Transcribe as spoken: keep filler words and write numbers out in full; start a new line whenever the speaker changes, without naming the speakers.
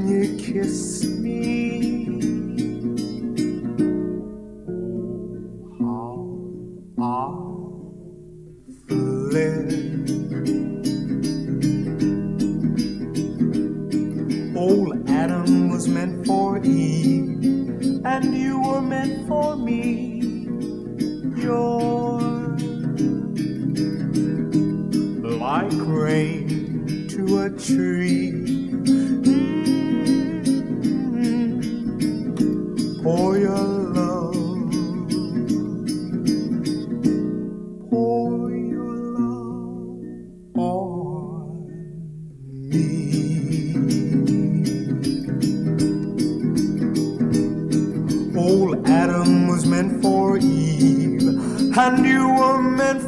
you kiss me, oh, how I fled. Old Adam was meant for Eve, and you were meant for me. You're like rain to a tree. Mm-hmm. Pour your love, pour your love on me. Old Adam was meant for Eve, and you were meant